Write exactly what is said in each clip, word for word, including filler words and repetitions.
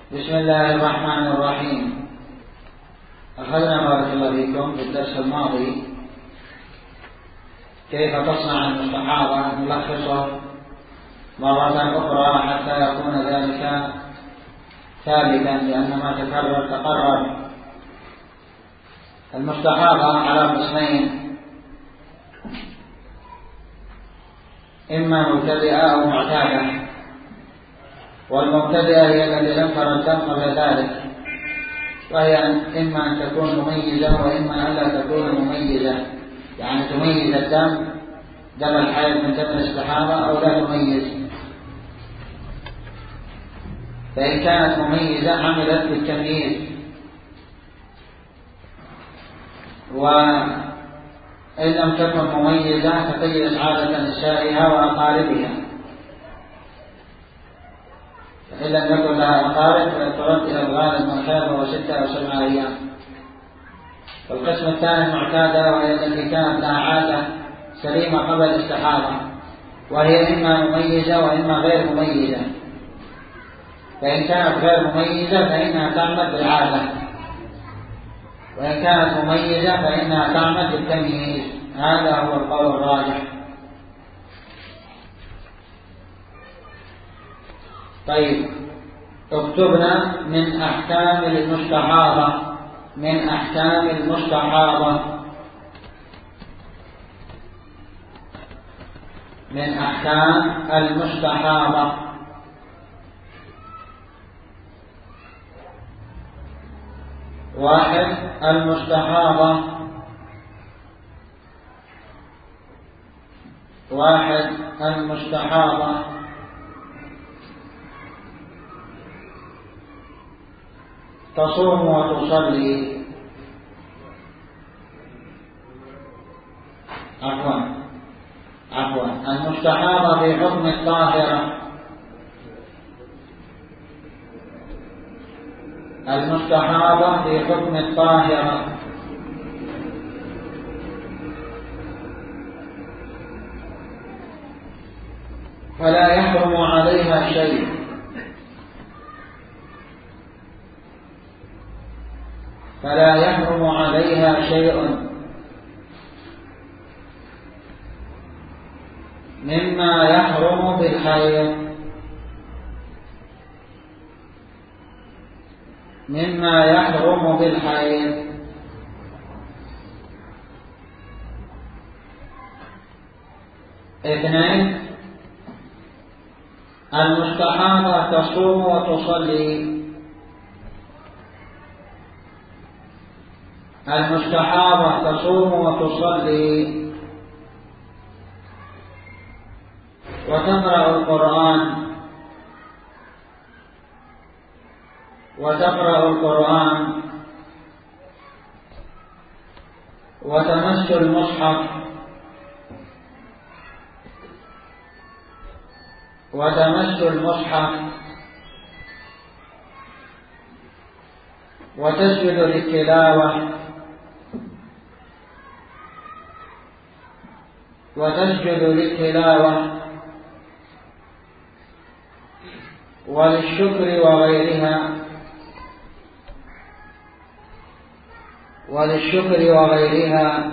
بسم الله الرحمن الرحيم. أخذنا بارك الله فيكم في الدرس الماضي كيف تصنع المستحاضة نلخصه مرة أخرى حتى يكون ذلك ثابتا، لأن ما تكرر تقرر. المستحاضة على قسمين: إما مبتدئة أو معتادة، والمبتدئة هي التي لم تر الدم قبل ذلك، وهي إما أن تكون مميزة وإما أن لا تكون مميزة، يعني تميز الدم دم الحيض من دم الاستحاضة أو لا تميز. فإن كانت مميزة عملت بالتمييز، وإن لم تكن مميزة فتجلس عادة نسائها وأقاربها، فإن لم يكن لها أقارب فيضطرد إلى الغالب من خير وهو ستة أو سبعة أيام. والقسم الثاني المعتادة، وهي التي كانت لها عادة سليمة قبل الاستحاضة، وهي إما مميزة وإما غير مميزة. فإن كانت غير مميزة فإنها تعمل بالعادة، وإن كانت مميزة فإنها تعمل بالتمييز. هذا هو القول الراجح. طيب، اكتبنا من أحكام المستحاضة من أحكام المستحاضة من أحكام المستحاضة واحد: المستحاضة واحد المستحاضة تصوم وتصلي عفوا عفوا المستحاضة في حكم الطاهرة المستحاضة في حكم الطاهرة فلا يحرم عليها شيء فلا يحرم عليها شيء مما يحرم بالحيض مما يحرم بالحيض اثنين: المستحاضة تصوم وتصلي المستحاضة تصوم وتصلي وتقرأ القرآن وتقرأ القرآن وتمس المصحف وتمس المصحف وتسجد للتلاوة وتسجد للتلاوة وللشكر وغيرها وللشكر وغيرها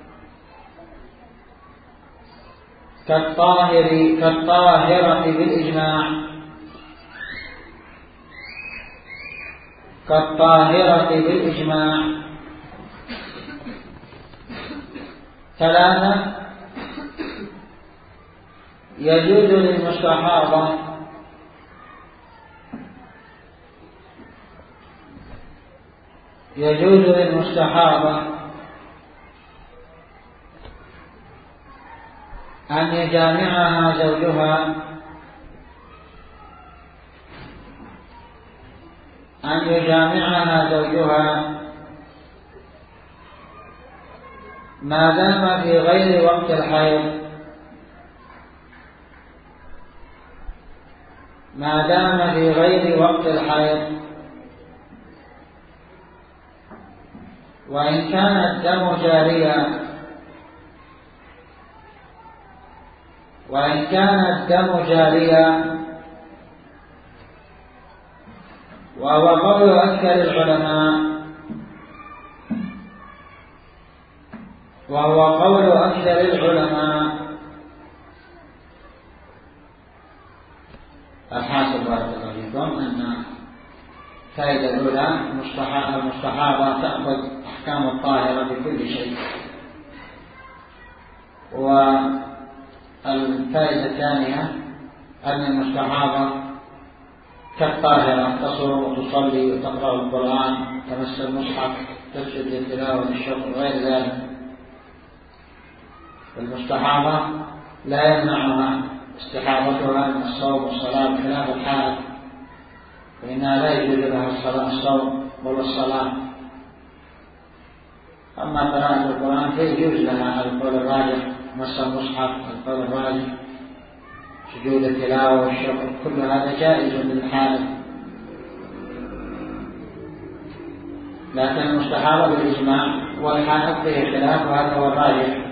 كالطاهر كالطاهرة بالإجماع كالطاهرة بالإجماع ثلاثة: يجوز للمستحاضة يجوز للمستحاضة أن يجامعها زوجها أن يجامعها زوجها ما دام في غير وقت الحيض ما دام في غير وقت الحيض وإن كان الدم جاريا وإن كان الدم جاريا وهو قول أكثر العلماء وهو قول أكثر العلماء الحاصل بارك الله فيكم أن الفائدة الأولى المستحاضة تأخذ أحكام الطاهرة بكل شيء، والفائدة الثانية أن المستحاضة كالطاهرة تصوم وتصلي وتقرأ القرآن، تمس المصحف، تسجد للتلاوة والشكر وغير ذلك. المستحاضة لا يمنعها استحاضتها من الصوم والصلاة خلاف الحائض، فإنها لا يجوز لها الصوم ولا الصلاة. أما قراءة القرآن فيجوز لها القول الراجح، مس المصحف القول الراجح، سجود التلاوة والشكر، كل هذا جائز للحائض. لكن المستحاضة بالإجماع والحائض فيه خلاف، وهذا هو الراجح.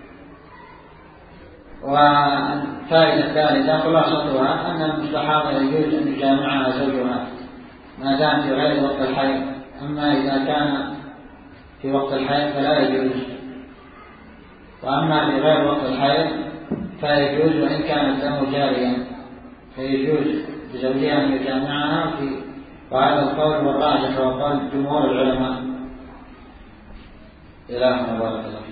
والفائدة الثالثة خلاصتها أن المستحاضة يجوز أن يجامعها زوجها ما دام في غير وقت الحيض، أما إذا كان في وقت الحيض فلا يجوز، وأما في غير وقت الحيض فيجوز وإن كان الدم جاريا، فيجوز لزوجها أن يجامعها في، وهذا القول والراجح وقول جمهور العلماء. إلهنا بارك الله.